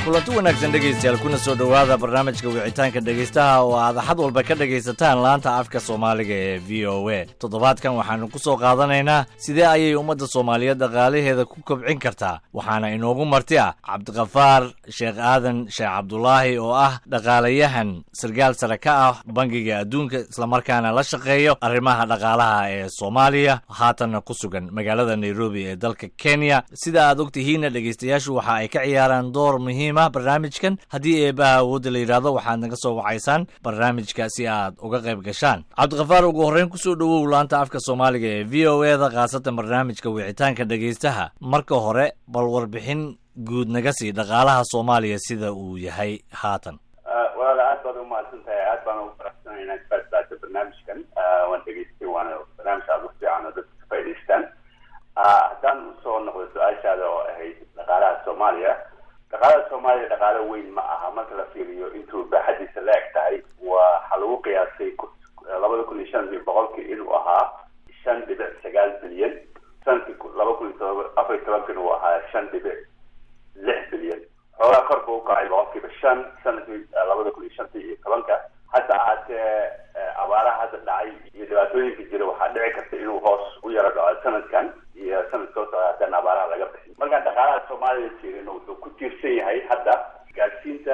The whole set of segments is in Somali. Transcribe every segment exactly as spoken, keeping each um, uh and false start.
kulanti wanaagsan dhegaystayaal kuna soo dhowaada barnaamijka wicitaanka dhegaystaha oo aad axad walba ka dhegaysataan laanta afka Soomaaliga ee V O A. Toddobaadkan waxaanu ku soo qaadanaynaa sidee ayay ummadda Soomaaliyeed dhaqaalaheeda ku kobcin kartaa. Waxaana inoogu marti ah Cabdiqafaar Sheekh Aadan Sheekh Cabdullaahi oo ah dhaqaalayahan sargaal sare ka ah Bangiga Adduunka isla markaana la shaqeeyo arrimaha dhaqaalaha ee Soomaaliya haatan ku sugan magaalada Nairobi ee dalka Kenya. Sida aad ogtihiin dhegaystayaashu waxa ay ka ciyaaraan door muhiim ah barnaamijkan. Haddii eebaha awoodda la yiraahdo waxaad naga soo wacaysaan barnaamijka si aad uga qayb gashaan. Cabdiqafaar ugu horreyn ku soo dhawow laanta afka Soomaaliga ee V O A da qaasatan barnaamijka wicitaanka dhegaystaha. Marka hore bal warbixin guud naga sii dhaqaalaha Soomaaliya sida uu yahay haatan. walaal aad baad u mahadsantahay aad baan ugu faraxsanahay inaad ka qaadato barnaamijkan waan dhageystay waana barnaamij aad u fiican oo dadka ka faa'iidaystaan. haddaan usoo noqdo su-aashaada oo ahayd dhaqaalaha Soomaaliya dhaqaalaha Soomaaliya dhaqaalo weyn ma aha marka la fiiriyo intuu baaxadiisa la eg tahay. waxaa lagu qiyaasay labada kun iyo shan iyo boqolkii inuu ahaa shan dhibic sagaal bilyan, sanadkii laba kun iyo afar iyo tobankina uu ahaa shan dhibic lix bilyan. xoogaa kor buu u kacay boqolkiiba shan sanadkii labada kun iyo shantii iyo tobanka. hadda ahaatee abaaraha hadda dhacay iyo dhibaatooyinka jira waxaa dhici karta inuu hoos u yaro dhaco sanadkan iyo sanad soo socda haddana abaaraha laga bixin. markaan dhaqaalaha Soomaaliya fiirino wuxuu ku tiirsan yahay hadda gaadhsiinta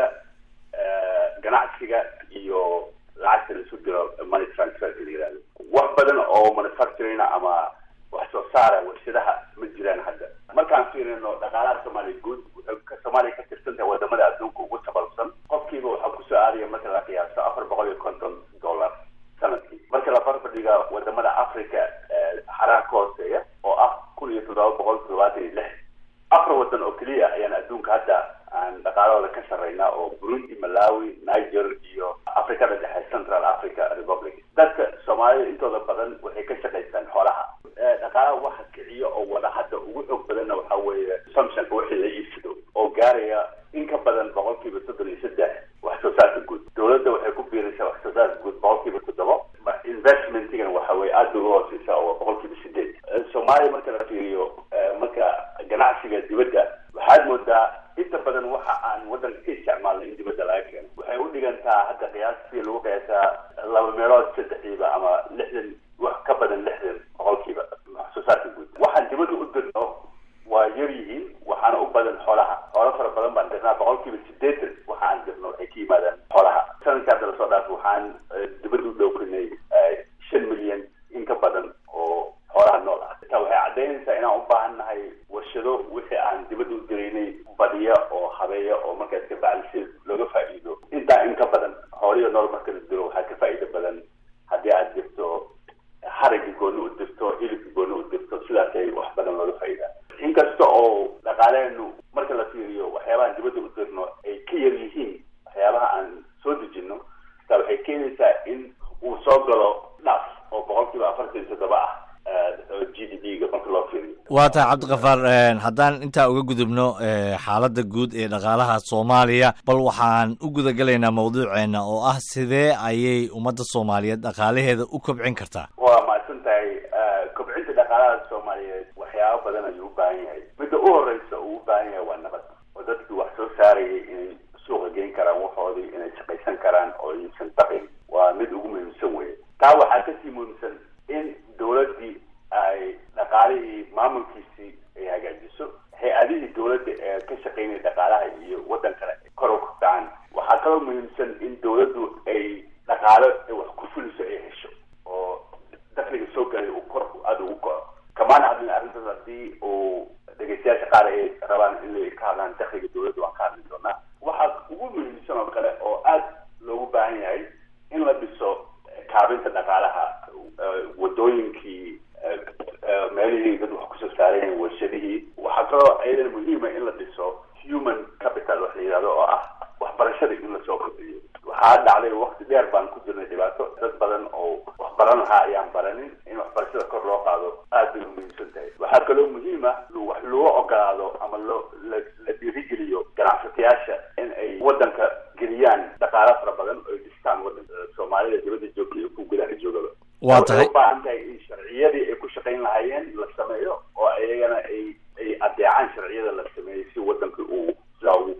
ganacsiga iyo lacagta la isu diro money transfer la yiraahdo. wax badan oo manufacturing ama wax soo saara warshadaha ma jiraan hadda. markaan fiirino dhaqaalaha Soomaaliya guud wuxuu Soomaaliya ka tirsan tahay wadamada adduunka ugu sabalsan. qofkiiba waxaa kusoo aadaya marka la qiyaaso afar boqol iyo konton dollar sanadkii. marka la barbardhiga wadamada Africa xaraar ka hooseeya oo ah kun iyo toddoba boqol toddobaatan iyo lix. afar wadan oo keliya ayaan adduunka hadda aan dhaqaalahooda ka sarreynaa oo Burundi, Malawi, Niger iyo Afrikada dhexe Central Africa Republic. dadka Soomaaliya intooda badan waxay ka shaqaystaan xoolaha. dhaqaalaha waxa kiciyo oo wada hadda ugu xoog badanna waxaa weeye consumptionka wixii la iibsado oo gaaraya in ka badan boqolkiiba soddon iyo saddex wax soo saarka guud. dowladda waxay ku biiraysaa wax soo saarka guud boqolkiiba toddoba. investmentigana waxa weeye aad bay uga hooseysaa oo boqolkiiba sideed. Soomaaliya marka la fiiriyo marka ganacsiga dibadda waxaad moodaa inta badan waxa aan wadanka ka isticmaalno in dibadda laga keeno. waxay u dhigantaa hadda qiyaastii lagu qiyaasaa laba meelood saddexiiba ama lixdan wax ka badan lixdan boqolkiiba wax soo saarka guud. waxaan dibadda u dirno waa yar yihiin waxaana u badan xoolaha. xoolo fara badan baan dirnaa boqolkiiba sideetan waxa aan dirno waxay ka yimaadaan xoolaha. sanadkii hadda lasoo dhaaf waxaan dibadda u dhowrinay shan milyan in ka badan oo xoolaha nool ah. taa waxay caddaynaysaa inaan u baahan nahay warshado wixii aan dibadda u diraynay badiya oo habeeya oo markaas ka bacdi si looga faa'iido. intaa in ka badan xooliyo nool marka la diro waxaa ka faa'iido badan haddii aad dirto haragii gooni u dirto hilibkii gooni u dirto sidaasay wax badan looga faa'iidaa. inkasta oo dhaqaaleenu marka la fiiriyo waxyaabahaan dibadda u dirno ay ka yar yihiin waxyaabaha aan soo dejinno, taa waxay keenaysaa in uu soo galo dhaaf oo boqolkiiba afartan iyo toddoba ah G D P-ga marka loo fiiriyo. waa tahay Cabdiqafaar, haddaan intaa uga gudubno xaaladda guud ee dhaqaalaha Soomaaliya bal waxaan u gudagalaynaa mawduuceena oo ah sidee ayay ummadda Soomaaliyeed dhaqaalaheeda u kobcin kartaa. waa mahadsan tahay. kobcinta dhaqaalaha Soomaaliyeed waxyaabo badan ayuu u baahan yahay. midda u horeysa uu u baahan yahay waa nabad oo dadkii wax soo saarayay inay suuqa geyn karaan waxoodii, inay shaqaysan karaan oo iibsan baqin. waa mid ugu muhiimsan weye. taa waxaa kasii muhiimsan in dowladdii ay dhaqaalihii maamulkiisii ay hagaajiso. hay-adihii dowladda ee ka shaqeynaya dhaqaalaha iyo wadankana kor u kacaan. waxaa kaloo muhiimsan in dowladdu ay dhaqaalo wax ku fuliso ay hesho oo dakhliga soo galay uu kor aada ugu kaco. kamaana hadlin arrintaas haddii uu dhegeystayaasha qaar ay rabaan in ka hadlaan dakhliga dowladda waan ka hadli doonaa. waxaa ugu muhiimsan oo kale oo aad loogu baahan yahay in la dhiso kaabinta dhaqaalaha, wadooyinkii, meelihii dad wax kusoo saareen, warshadihii. waxaa kaloo ayadana muhiima in la dhiso human capital wax la yidhahdo oo ah waxbarashada in lasoo kordhiyo. waxaa dhacday waqti dheer baan ku jirnay dhibaato. dad badan oo wax baran lahaa ayaan baranin. in waxbarashada kor loo qaado aad bay muhiimsan tahay. waxaa kaloo muhiima wax loo ogolaado ama loo la dhiirigeliyo ganacsatayaasha in ay wadanka geliyaan dhaqaalo fara badan oo ay dhistaan wadanka. Soomaalida dibadda joogta iyo kuwa gudaha joogaba waa tahay u baahan tahay in sharciyadii ay ku shaqayn lahaayeen la sameeyo oo ayagana ay ay adeecaan sharciyada la sameeyey si wadanka uu sidaa ugu kaco.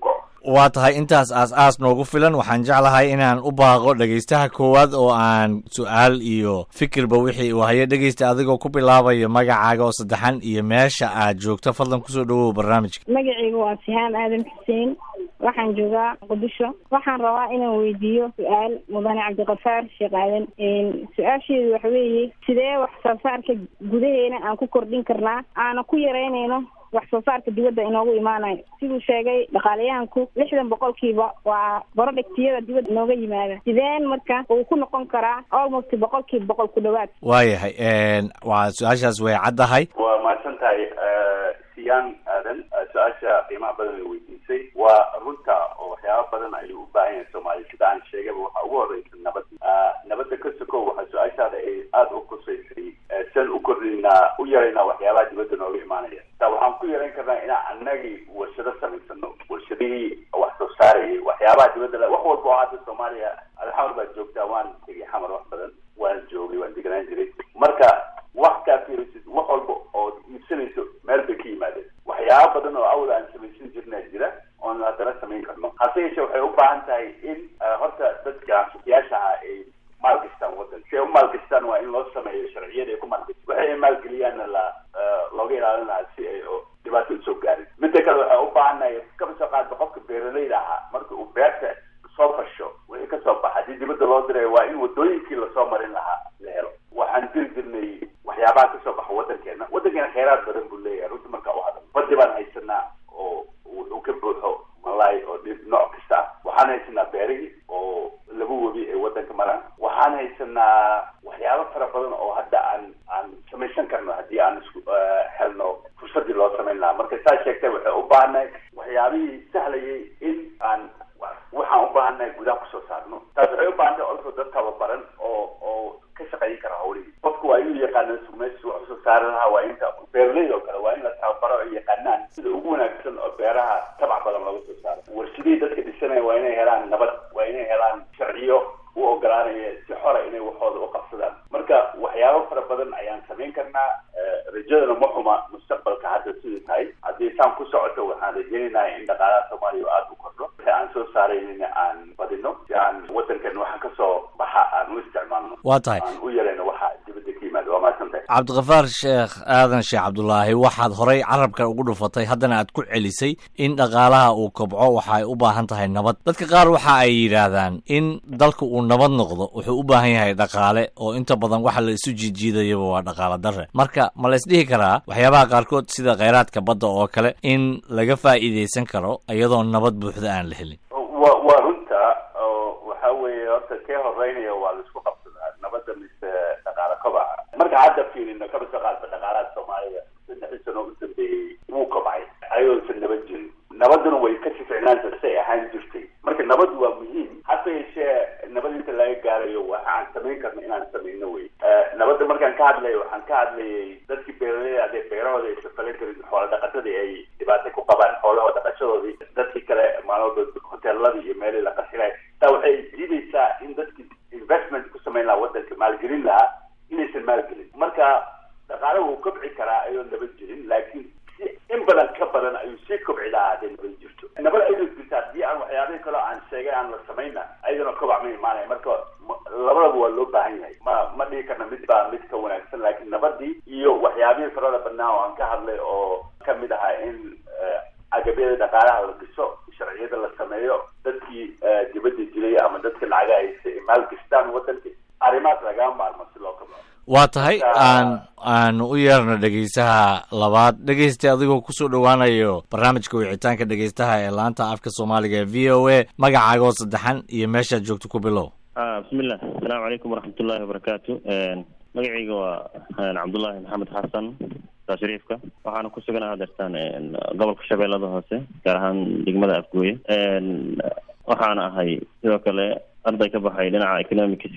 waa tahay intaas aas-aas noogu filan. waxaan jeclahay inaan u baaqo dhegaystaha koowaad oo aan su-aal iyo fikirba wixii uu hayo. dhegaysta adigoo ku bilaabayo magacaaga oo saddexan iyo meesha aad joogto, fadlan kusoo dhawow barnaamijka. magacaygu waa Sihaan Aadan Xuseen, waxaan joogaa Muqdisho. waxaan rabaa inaan weydiiyo su-aal mudane Cabdiqafaar Sheekh Aadan. su-aasheedu waxa weeye sidee wax soo saarka gudaheena aan ku kordhin karnaa aana ku yareynayno wax soo saarka dibadda inoogu imaanayo? siduu sheegay dhaqaalayahanku lixdan boqolkiiba waa barodhigtiyada dibadda inooga yimaada. sideen marka uu ku noqon karaa almost boqolkiiba boqol ku dhawaad? waayahay waa su-aashaas way caddahay. waa mahadsan tahay Siyaan Aadan. su-aasha qiimaha badan ay weydiisay waa runta oo waxyaaba badan ayuu u baahan yahay Soomaaliya. sida aan sheegayba waxaa ugu horeysa nabad. nabadda ka sokow waxaa su-aashaada ay aada u kusaysay sian u kordhinaa u yaraynaa waxyaabaha dibadda nooga imaanaya. taa waxaan ku yarayn karnaa inaan annagii warshado samaysano, warshadihii wax soo saarayay waxyaabaha dibadda wax walba oo hadda Soomaaliya alxamar baad joogtaa. waan tegay xamar wax badan, waan joogay, waan deganaan jiray. marka wax kaa fiirisid wax walba oo iibsanayso meel bay ka yimaadeen. waxyaaba badan oo awal aan samaysan jirnaa jira oon haddana samayn karno. hase yeeshee waxay u baahan tahay in horta dadka suuqyaasha ah ay maalgastaan waddan. si ay u maalgastaan waa in loo sameeyo sharciyada ay ku maalgastaan. waxay ay maalgeliyaanna la looga ilaalin lahaa si ay dhibaato usoo gaarin. midda kale waxay u baahannahay kaba soo qaadba qofka beeralayda ahaa marka uu beerta soo fasho wixii kasoo baxa haddii dibadda loo dirayo waa in wadooyinkii lasoo marin lahaa la helo. waxaan diri jirnay waxyaabaha kasoo baxa waddankeena. waddankeena kheyraad badan buu leeyahay runtii marka u hadal. badi baan haysanaa oo wuxuu ka buuxo malaay oo dhib nooc kasta ah. waxaan haysanaa beerihii oo laba webi ay waddanka maraan. waxaan haysanaa waxyaabo fara badan oo hadda aan aan samaysan karno haddii aan isku helno fursadii loo samayn lahaa. marka saa sheegtay waxay u baahannahay waxyaabihii sahlayay in aan waxaan u baahannahay gudaha kusoo saarno. taas waxay u baahantahay also dad tababaran oo oo ka shaqayn kara hawlihii. qofku waa inuu yaqaano meesha wax usoo saari lahaa. waa inta beeraleyda oo kale waa in la tababaro ay yaqaanaan sida ugu wanaagsan oo beeraha tabac badan looga soo saaro. warshadihii dadka dhisanaya waa inay helaan nabad, waa inay helaan sharciyo u ogolaanaya si xora inay waxooda u qabsadaan. marka waxyaabo fara badan ayaan samayn karnaa. rajadana ma xuma mustaqbalka hadda sidii tahay. haddii saan ku socoto waxaan rajaynaynaa in dhaqaalaha Soomaaliya aada u kordho. si aan soo saaraynina aan badino, si aan waddankan waxaan kasoo baxa aan u isticmaalno. waa tahay aan u yarayno waxa dibadda ka yimaada. waa mahadsantahay. Cabdiqafaar Sheekh Aadan Sheekh Cabdullaahi, waxaad horay carabka ugu dhufatay haddana aad ku celisay in dhaqaalaha uu kobco waxa ay u baahan tahay nabad. dadka qaar waxa ay yidhaahdaan in dalka uu nabad noqdo wuxuu u baahan yahay dhaqaale oo inta badan waxa la isu jiijiidayaba waa dhaqaale darre. marka ma la isdhihi karaa waxyaabaha qaarkood sida kheyraadka badda oo kale in laga faa'iidaysan karo iyadoo nabad buuxda aan la helin? wa waa runta oo waxa weeye horta kee horeynaya waa la isku qabsadaa nabadda mise dhaqaale kobaca. marka hadda fiirino kaba soo qaadba dhaqaalaha Soomaaliya saddexdii sano ugu dambeeyey wuu kobcay ayadoosan nabad jirin. nabaduna way ka sificnaanta say ahaan jirtay. marka nabadu waa muhiim. hase yeeshee nabad inta laga gaarayo waxaan samayn karna inaan samayno wey. nabadda markaan ka hadlayo waxaan ka hadlayay dadkii beeraleyda hadee beerahooda aysan falin karin, xoola dhaqatadii ay dhibaato ku qabaan xoolahooda dhaqashadoodii. dadkii kale maalmood hoteeladii iyo meelihii la qasilay. taa waxay diidaysaa in dadkii investment ku samayn lahaa waddanka maalgelin lahaa inaysan maalgelin. marka dhaqaale wuu kobci karaa ayoo nabad jirin, laakiin in badan ka badan ayuu sii kobci lahaa hadday nabad jirto. nabad ayadoo jirta haddii aan waxyaabihii kaloo aan sheegay aan la samayna ayadana kobac ma imaanaya. marka labadaba waa loo baahan yahay. ma ma dhihi karna mid baa mid ka wanaagsan, laakiin nabadii iyo waxyaabihii farada badnaa oo aan ka hadlay oo kamid ahaa in agabyada dhaqaalaha la dhiso, sharciyada la sameeyo, dadkii dibadda dilay ama dadka lacaga haysa maalgastaan waddanka. arrimahaas lagaa maarmo si loo kabco. waa tahay aan aan u yeerno dhegaysaha labaad. dhegaysta adigoo kusoo dhowaanayo barnaamijka wicitaanka dhegaystaha ee laanta afka Soomaaliga ee V O A, magacaagoo saddexan iyo meeshaad joogto ku bilow. ah bismillah. assalaamu calaykum waraxmatullaahi wabarakaatu. magacayga waa Cabdullaahi Maxamed Xasan shariifka. waxaana ku suganahay hadeertaan gobolka Shabeellada Hoose, gaar ahaan degmada Afgooye. waxaana ahay sidoo kale arday ka baxay dhinaca economicska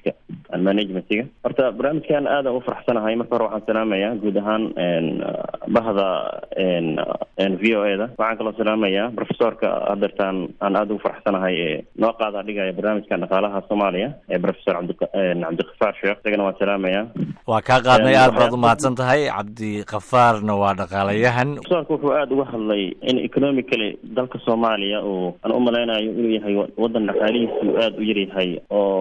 managementiga. horta barnaamijkan aad aan u faraxsanahay. marka hore waxaan salaamayaa guud ahaan bahda v o a da. waxaan kaloo salaamayaa professorka hadeertaan aan aad ugu faraxsanahay ee noo qaada dhigaya barnaamijkan dhaqaalaha soomaaliya ee professor cabdiqafaar sheekh. isagana waan salaamayaa. waa kaa qaadnay. aad baad umahadsan tahay. cabdiqafaarna waa dhaqaalayahan. professorka wuxuu aad uga hadlay in economically dalka soomaaliya uu aan u malaynayo inuu yahay wadan dhaqaalihiisu aad u yaryahay,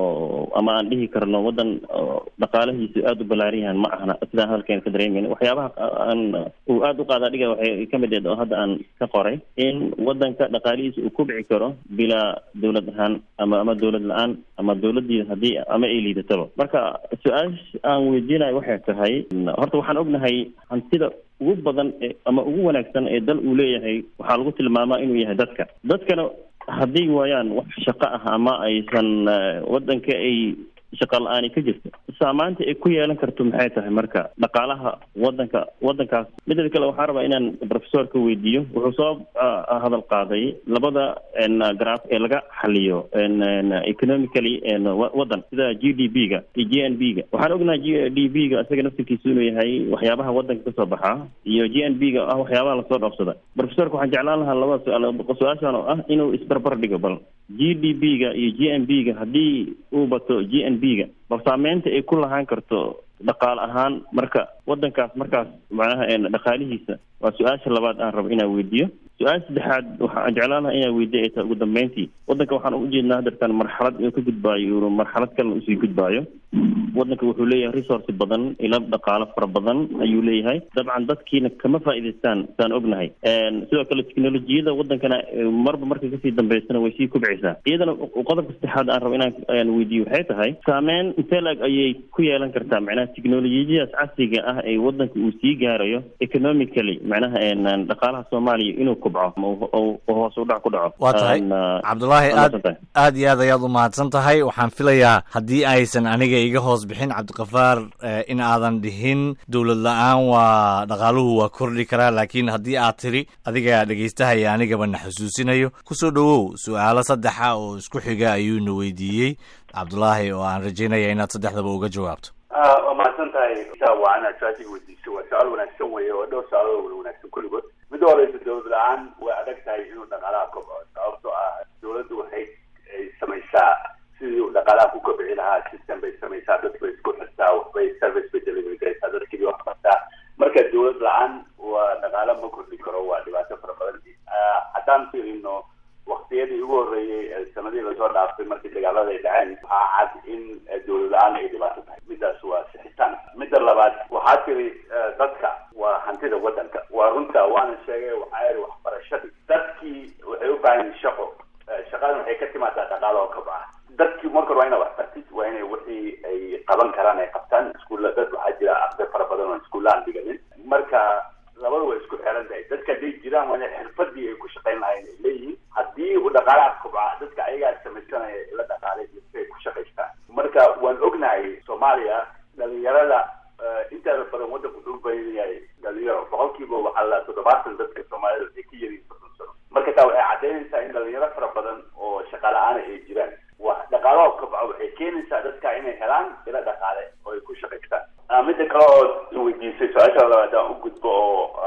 oo ama aan dhihi karno wadan dhaqaalahiisu aad u balaaran yahan ma ahna sidaan hadalkeen ka dareemayna. waxyaabaha aan uu aad u qaada dhiga waxay kamid ah oo hadda aan ka qoray in wadanka dhaqaalihiisa uu kubci karo bilaa dawlad ahaan ama ama dawlad la-aan ama dawladii hadii ama ay liidataba. marka su-aasha aan weydiinayo waxay tahay, horta waxaan ognahay hantida ugu badan ama ugu wanaagsan ee dal uu leeyahay waxaa lagu tilmaamaa inuu yahay dadka. dadkana haddii waayaan wax shaqo ah ama aysan wadanka ay shaqa la-aani ka jirto, saamaynta ay ku yeelan karto maxay tahay marka dhaqaalaha wadanka wadankaas. midda kale waxaan rabaa inaan professorka weydiiyo, wuxuu soo hadal qaaday labada graph ee laga xaliyo economically wadan sida G D P ga iyo G N P ga. waxaan ognahay G D P ga isaga naftigiisu inuu yahay waxyaabaha wadanka kasoo baxa iyo G N P ga ah waxyaabaha lasoo dhoofsada. professorka waxaan jeclaan lahaa laba su-aal su-aashan oo ah inuu isbarbar dhigo bal G D P ga iyo G N P ga haddii uu bato G N P ga bal saameynta ay ku lahaan karto dhaqaale ahaan marka wadankaas markaas macnaha dhaqaalihiisa. waa su-aasha labaad aan rabo inaan weydiiyo. su-aasha saddexaad waxaan jeclaan lahaa inaan weydiiyo ay tahay ugu dambeyntii, wadanka waxaan u jeednaa hadeertaan marxalad inuu ka gudbaayo inuu marxalad kalena usii gudbaayo. wadanka wuxuu leeyahay resource badan, ilo dhaqaalo fara badan ayuu leeyahay. dabcan dadkiina kama faa'iidaystaan saan ognahay. sidoo kale teknolojiyada wadankana marba marka kasii dambeysana way sii kubcaysaa. iyadana qodobka saddexaad aan rabo inaan weydiiyo waxay tahay, saameyn intee laeg ayay ku yeelan kartaa macnaha teknolojiyadaas casriga ah ee wadanka uu sii gaarayo economically macnaha dhaqaalaha soomaaliya inuu kubco oo hoos u dhac ku dhaco. waa tahay cabdullaahi, aad aad iyo aad ayaad umahadsan tahay. waxaan filayaa haddii aysan aniga iga hoos bixin cabdiqafaar in aadan dhihin dawlad la-aan waa dhaqaaluhu waa kordhi karaa, laakiin haddii aad tiri adiga dhegaystahaya anigaba na xusuusinayo. kusoo dhawow. su-aalo saddexa oo isku xiga ayuuna weydiiyey cabdullaahi oo aan rajaynaya inaad saddexdaba uga jawaabto. waa mahadsan tahay. waa inaad su-aashiga weydiiso. waa su-aal wanaagsan weeye oo dhowr su-aalood wada wanaagsan kulligood. midda horeysa dawlad la-aan way adag tahay inuu dhaqaalaha kobco, sababtoo ah dawladdu waxay samaysaa sidii uu dhaqaalaha ku kobci lahaa. system bay samaysaa, dad bay isku xirtaa, waxbay service bay delivery garaysaa, dadkii wax bartaa. marka dawlad la-aan waa dhaqaalo ma kordhi karo, waa dhibaato fara badan. haddaan fiirino waktiyadii ugu horreeyey ee sanadihii lasoo dhaaftay markii dagaalada ay dhaceen, waxaa cad in dawlad la-aan ay dhibaato tahay. midaas waa sixitaan. midda labaad waxaa tiri dadka waa hantida wadanka. waa runta, waana sheegay. waxaa yidhi waxbarashadii dadkii waxay u baahan yihin shaqo. shaqadan waxay ka timaadaa dhaqaalo oo kabca. dadkii marka hore waa ina wax bartid, waa inay wixii ay qaban karaan ay qabtaan. iskuulla dad waxaa jira arday fara badan oo iskuullaan dhiganin. marka labada way isku xiran tahay. dadka hadday jiraan waa inay xirfadii ay ku shaqayn lahayn ay leeyihiin. haddii uu dhaqaalaha kobca, dadka ayagaa samaysanaya ila dhaqaalay ay ku shaqaystaan. marka waan ognahay soomaaliya dhalinyarada intaada badan wadanku wuxuu badan yahay dhalinyaro. boqolkiiba waxaa la toddobaatan dadka soomaalida ay ka yariin soddon sano. marka taa waxay caddaynaysaa in dhalinyaro fara badan oo shaqa la-aana ay jiraan. waa dhaqaalaha kobca waxay keenaysaa dadka inay helaan ila dhaqaale oo ay ku shaqaystaan. midda kale oo weydiisay su-aasha labaad aan u gudbo oo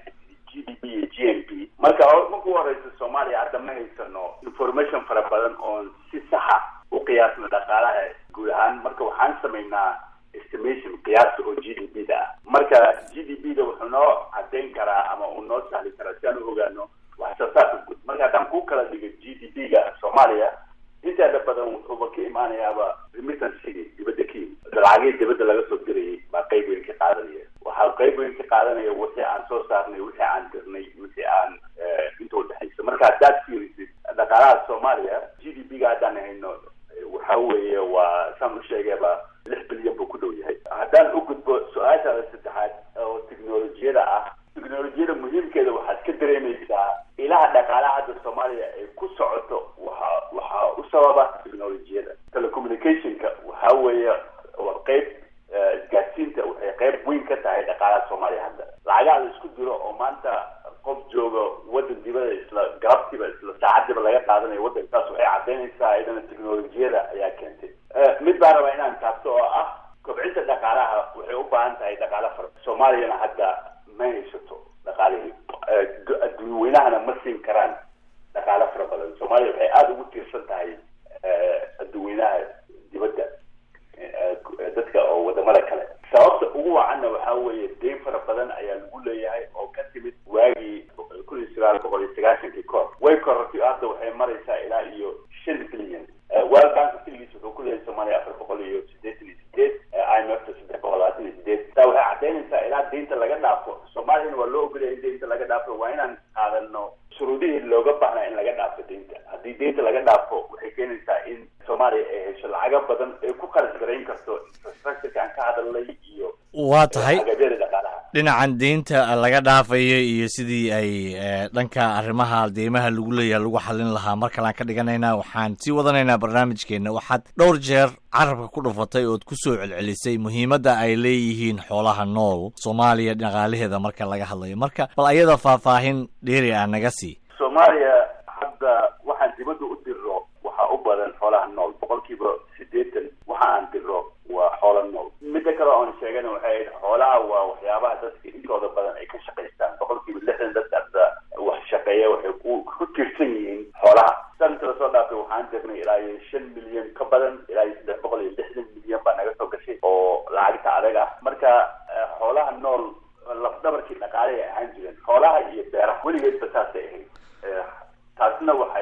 G D P iyo G N P. marka markuu horeysa soomaaliya hadda ma haysano information fara badan oon si saxa u qiyaasno dhaqaalaha guud ahaan. marka waxaan samaynaa estimation qiyaasta oo G D P da ah. marka G D P da wuxuu noo caddayn karaa ama uu noo sahli karaa si aan u ogaano wax soo saarka guud. marka haddaan ku kala dhigo G D P ga soomaaliya, intaada badan wuxuuba ka imaanayaaba remittancy dibadda ka yimid. lacagii dibadda laga soo dirayay baa qayb weyn ka qaadanaya. waxaa qayb weyn ka qaadanaya wixii aan soo saarnay, wixii aan dirnay, wixii aan inta udhexaysa. marka haddaad fiirisid dhaqaalaha soomaaliya, G D P ga haddaan hayno waxa weeye waa saan u sheegayba lix bilyan buu ku dhow yahay. haddaan u gudbo su-aashaada saddexaad oo teknolojiyada ah, teknolojiyada muhiimkeeda waxaad ka dareemaysaa ilaha dhaqaalaha hadda soomaaliya ay ku socoto waxa waxaa u sababa teknolojiyada. telecommunicationka waxa weeye waa qayb isgaadsiinta waxay qayb weyn ka tahay dhaqaalaha soomaaliya hadda. lacagaha la isku diro oo maanta qof jooga wadan dibada isla galabtiiba isla saacadiiba laga qaadanayo wadankaas waxay caddaynaysaa iyadana teknolojiyada ayaa keentay. mid baa rabaa inaan taabto oo ah kobcinta dhaqaalaha waxay u baahan tahay dhaqaale fara soomaaliyana hadda ma haysato dhaqaalihii adduunweynahana ma siin karaan dhaqaale fara badan soomaaliya waxay aada ugu tiirsan tahay adduunweynaha dibadda dadka oo wadamada kale sababta ugu wacanna waxaa weeye deyn fara badan ayaa lagu leeyahay oo ka timid waagii kun iyo sagaal boqol iyo sagaashankii koor way korortay hadda waxay maraysaa ilaa iyo shan bilyan world bank keligiis wuxuu ku leeyahay soomaaliya afar boqol iyo siddeetan iyo sideed i m f ta saddex boqol labaatan iyo sideed taa waxay caddaynaysaa ilaa deynta laga dhaafo soomaaliyana waa loo ogolaya in deynta laga dhaafo waa inaan qaadano shuruudihii looga baahnaa in laga dhaafo deynta haddii deynta laga dhaafo waxay keenaysaa in soomaaliya ay hesho lacago badan ay ku qaras garayn karto infrastructureka aan ka hadalnay iyo waa tahay agabyada dhaqaalaha dhinacan deynta laga dhaafayo iyo sidii ay dhanka arrimaha deymaha lagu leeyahay lagu xallin lahaa mar kalean ka dhiganaynaa waxaan sii wadanaynaa barnaamijkeena waxaad dhowr jeer carabka ku dhufatay ood ku soo celcelisay muhiimadda ay leeyihiin xoolaha nool soomaaliya dhaqaalaheeda marka laga hadlayo marka bal ayada faahfaahin dheeri ah naga sii soomaaliya hadda waxaan dibadda u dirro waxaa u badan xoolaha nool boqolkiiba siddeetan waxa aan dirro waa xoola nool midda kale oon sheegana waxay ahayd xoolaha waa waxyaabaha dadka intooda badan ay ka shaqaystaan boqolkiiba lixdan dadka hadda wax shaqeeya waxay ku ku tiirsan yihiin xoolaha sanadka la soo dhaafay waxaan dirnay ilaa iyo shan milyan ka badan ilaa iyo saddex boqol iyo lixdan milyan baa naga soo gashay oo lacagta adag ah marka xoolaha nool lafdabarkii dhaqaale ay ahaan jireen xoolaha iyo beeraha weligeedba saasay ahayd taasna waxay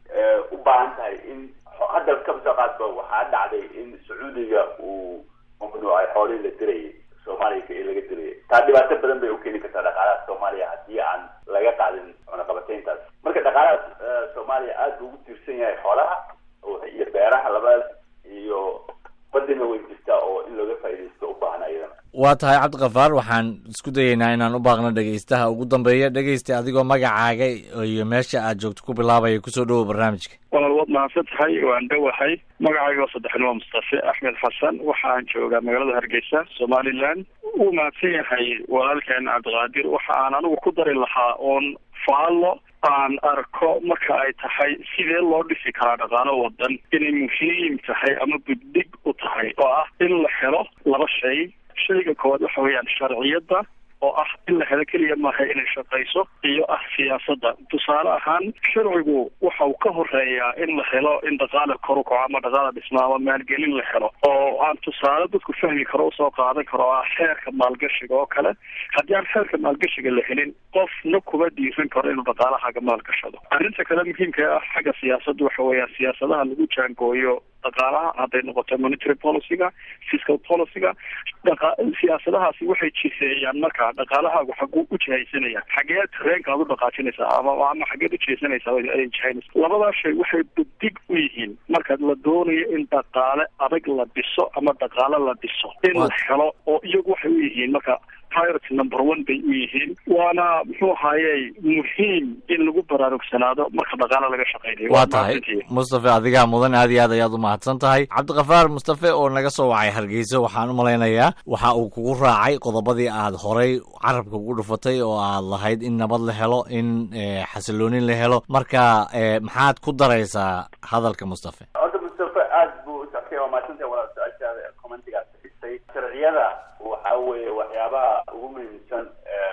u baahan tahay in hadda kabsoo qaadba waxaa dhacday in sacuudiga uu mamnuucay xoolihii la dirayay soomaaliya ee laga dirayay taa dhibaato badan bay u keeni kartaa dhaqaalaha soomaaliya haddii aan laga qaadin cunaqabateyntaas marka dhaqaalaha soomaaliya aada buu ugu tiirsan yahay xoolaha iyo beeraha labadaas iyo badina way jirtaa oo in looga faaidaysto u baahan ayadana waa tahay cabdikafaar waxaan isku dayeynaa inaan u baaqno dhegaystaha ugu dambeeya dhegaysta adigoo magacaaga iyo meesha aad joogto ku bilaabaya kusoo dhawow barnaamijka walaal waad mahadsan tahay waan dhowahay magacayga oo saddexnimo mustafe axmed xasan waxaan joogaa magaalada hargeysa somaliland wuu mahadsan yahay walaalkeen cabdiqaadir waxa aan anigu ku dari lahaa oon faallo aan arko marka ay tahay sidee loo dhisi karaa dhaqaalo wadan inay muhiim tahay ama buddhig u tahay oo ah in la helo laba shay shayga koowaad waxa weeyaan sharciyadda oo ah in la helo keliya maaha inay shaqayso iyo ah siyaasadda tusaale ahaan sharcigu waxa uu ka horeeyaa in la helo in dhaqaale kor u kaco ama dhaqaale dhisma ama maalgelin la helo oo aan tusaale dadku fahmi karo usoo qaadan karo oo ah xeerka maalgashiga oo kale haddii aan xeerka maalgashiga la helin qofna kuma dhiiran karo inuu dhaqaalahaga maalgashado arrinta kale muhiimka ah xagga siyaasadda waxa weeyaan siyaasadaha lagu jaangooyo dhaqaalaha hadday noqoto monetary policyga fiscal policyga siyaasadahaasi waxay jiseeyaan marka dhaqaalahaagu xaguu u jihaysanaya xagee tareenka aad u dhaqaajinaysaa ama ama xageed u jihaysanaysaa ay jihaynaysa labadaas shay waxay buddig u yihiin marka la doonayo in dhaqaale adag la dhiso ama dhaqaale la dhiso in la helo oo iyagu waxay u yihiin marka priority number one bay u yihiin waana muxuu ahaayey muhiim in lagu baraarugsanaado marka dhaqaale laga shaqeynayo waa tahay mustafe adigaa mudan aad iyo aad ayaad u mahadsan tahay cabdikafaar mustafe oo naga soo wacay hargeysa waxaan u malaynayaa waxa uu kugu raacay qodobadii aad horay carabka ugu dhufatay oo aad lahayd in nabad la helo in xasiloonin la helo marka maxaad ku daraysaa hadalka mustafe horta mustafe aad buu u sactay waa mahadsantahay walaal su-aashaada commentigaad xigtay sharciyada waxa weeye waxyaabaha ugu muhiimsan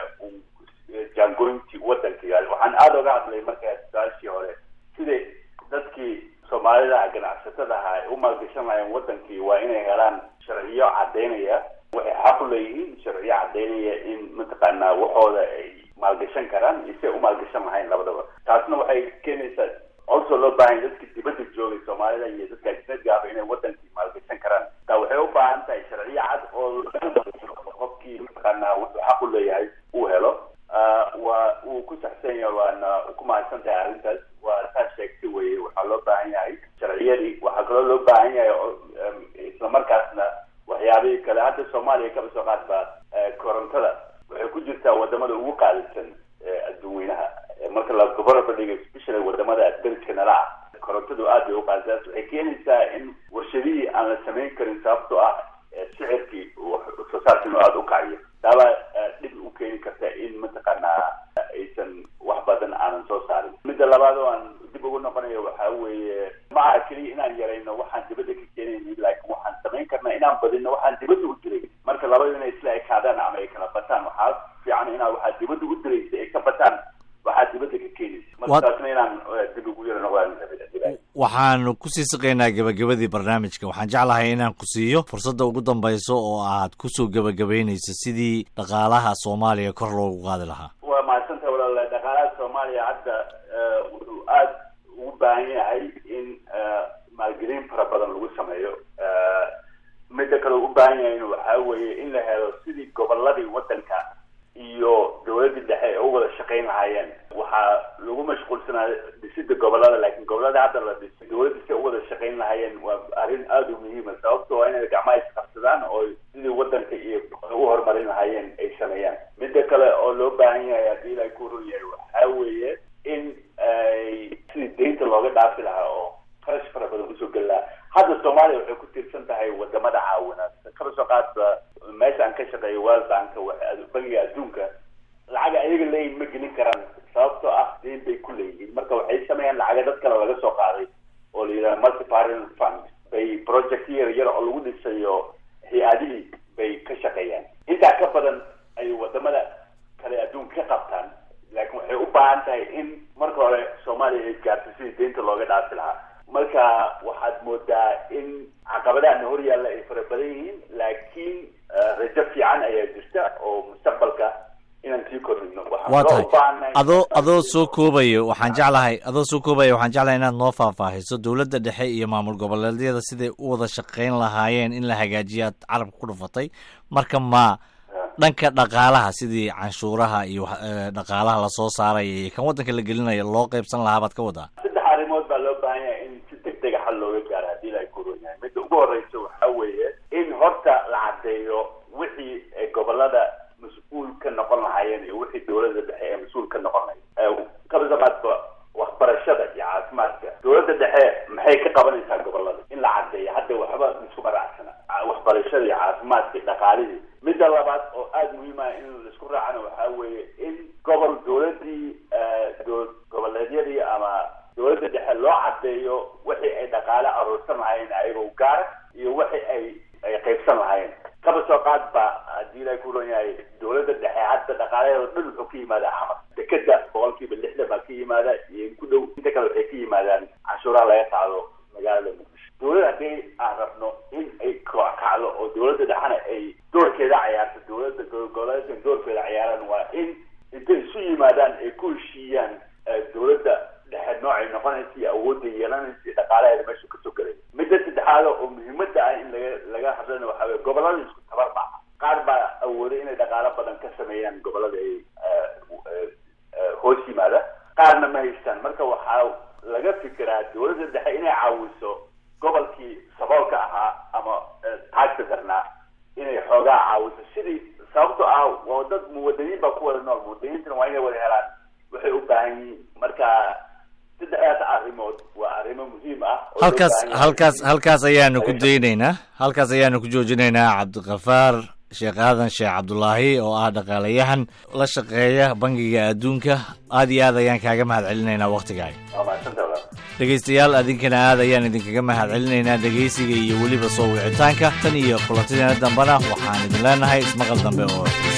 jaangoyntii wadankiga waxaan aada oga hadlay markaa su-aashii hore siday dadkii soomaalida ganacsatada aha ay u maalgashan lahayen wadankii waa inay helaan sharciyo cadaynaya waxay xaq u leeyihiin sharciyo cadaynaya in mataqaanaa waxooda ay maalgashan karaan iyo siay u maalgashan lahayn labadaba taasna waxay keenaysaa also loo baahan dadka dibadda joogay soomaalida iyo dadka ajnadgaaba inay wadankii maalgashan karaan taa waxay u baahan tahay sharciyo cad oo qofkii mataqaanaa wuxuu xaq u leeyahay uu helo waa uu ku saxsan yahay waana ku mahadsan tahay arrintaas waa saa sheegtay weye waxaa loo baahan yahay sharciyadii waxaa kaloo loo baahan yahay islamarkaasna waxyaabihii kale hadda soomaaliya kaba soo qaad baa korontada waxay ku jirtaa wadamada ugu qaalisan adduunweynaha marka la gobolba dhigo especially wadamada dariska nala ah korontadu aad bay u qaalisan waxay keenaysaa in warshadihii aan la samayn karin sababtoo ah sicirkii soo saarkiinu aada u kaciyo taabaa dhib u keeni karta in mataqaanaa aysan wax badan aanan soo saarin midda labaad oo aan dib ugu noqonayo waxaa weeye ma aha keliya inaan yarayno waxaan dibadda ka keenayni waxaanu kusii siqaynaa gabagabadii barnaamijka. waxaan jeclahay inaan ku siiyo fursadda ugu dambayso oo aad kusoo gabagabaynayso sidii dhaqaalaha soomaaliya kor loogu qaadi lahaa. waa mahadsantahay walaalahay. dhaqaalaha soomaaliya hadda wuxuu aada ugu baahan yahay in maalgelin fara badan lagu sameeyo. midda kale u baahan yahay waxaa weeye in la helo sidii goboladii wadanka iyo dowladii dhexe ay u wada shaqayn lahaayeen. waxaa lagu mashquulsanaa dhisida gobolada, laakiin gobolada hadda la dhisay dowladii si u wada shaqayn lahaayeen waa arrin aada u muhiima, sababtoo waa inay gacmaha isqabsadaan oo sidii wadanka iyo u horumarin lahaayeen ay sameeyaan. midda kale oo loo baahan yahay haddii ilaahay ku run yahay waxaa weeye in ay sidii deynta looga dhaafi lahaa oo qarash fara badan usoo geli lahaa. hadda soomaaliya waxay ku tiirsan tahay wadamada caawinaad. kala soo qaadba meesha aan ka shaqeeyo world bank bangiga adduunka, lacaga ayaga leeyihin ma gelin karaan sababtoo ah deyn bay ku leeyihiin. marka waxay sameeyaan lacaga dad kale laga soo qaaday oo la yidhaha multi-parent fund bay project yar yar oo lagu dhisayo hay-adihii bay ka shaqeeyaan. intaa ka badan ay wadamada kale adduunka ka qabtaan, laakiin waxay u baahan tahay in marka hore soomaaliya ay gaarto sidii deynta looga dhaafi lahaa. marka waxaad moodaa in caqabadaana hor yaalla ay fara badan yihiin, laakiin rajo fiican ayaa jirta oo mustaqbalka inaan sii kordhino. waa tahay adoo adoo soo koobayo waxaan jeclahay adoo soo koobayo waxaan jeclahay inaad noo faahfaahiso dowladda dhexe iyo maamul goboleedyada siday u wada shaqayn lahaayeen in la hagaajiyo. aad carabka ku dhufatay, marka ma dhanka dhaqaalaha sidii canshuuraha iyo dhaqaalaha lasoo saaraya iyo kan wadanka la gelinayo loo qaybsan lahaa baad ka wadaa? saddex arrimood baa loo baahan yahay in si deg dega xal looga gaaro haddii ilaahay ku run yahay. midda ugu horeysa waxaa weeye in horta la caddeeyo wixii ay gobolada mas-uul ka noqon lahaayeen iyo wixii dowladda dhexe ee mas-uul ka noqon lahayd. kabasamaadba waxbarashada iyo caafimaadka dowladda dhexe maxay ka qabanaysaa gobolada in la caddeeyo. hadda waxba isku maraacsana waxbarashada iyo caafimaadka iyo dhaqaalidii. midda labaad oo aada muhiim ah in laisku raacana waxaa weeye in gobol dowladii goboleedyadii ama dowladda dhexe loo caddeeyo wixii ay dhaqaale aruursan lahaayeen ayagoo gaara iyo wixii ay ay qaybsan lahaayeen. kaba soo qaad ba haddii ilaahay ku ron yahay dowladda dhexe hadda dhaqaalaheeda dhan wuxuu ka yimaadaa xamar. dekeda boqolkiiba lixdan baa ka yimaada iyo ku dhow inta kale waxay ka yimaadaan canshuuraha laga qaado magaalada muqdisho. dowlad haddii aan rabno in ay kacdo oo dowladda dhexena ay doorkeeda cayaarto, dowladda goboleedka doorkeeda cayaaran waa in intay isu yimaadaan ay ku heshiiyaan dowladda dhexe noocay noqonaysa iyo awoodda yeelanaysa iyo dhaqaalaheeda meesha kasoo gelay. midda saddexaad oo muhiimada ah in laga laga hadlana waxaa weye gobolada isku tabar maaha. qaar baa awooday inay dhaqaalo badan ka sameeyaan gobolada ay hoos yimaada, qaarna ma haystaan. marka waxaa laga fikiraa dowladda dhexe inay caawiso gobolkii saboolka ahaa ama taagta darnaa inay xoogaa caawiso sidii, sababto ah waa dad muwadiniin baa ku wada nool, muwadiniintana waa inay wada helaan waxay u baahan yihiin. marka saddexdaas arrimood waa arrimo muhiim ah. halkaas halkaas halkaas ayaanu ku daynaynaa halkaas ayaanu ku joojinaynaa. cabdiqafaar sheekh aadan sheekh cabdulaahi oo ah dhaqaalayahan la shaqeeya bangiga adduunka, aad iyo aad ayaan kaaga mahad celinaynaa waktigaaga. dhegaystayaal adinkana aad ayaan idinkaga mahad celinaynaa dhegaysiga iyo weliba soo wicitaanka. tan iyo kulantideena dambena waxaan idin leenahay ismaqal dambe oo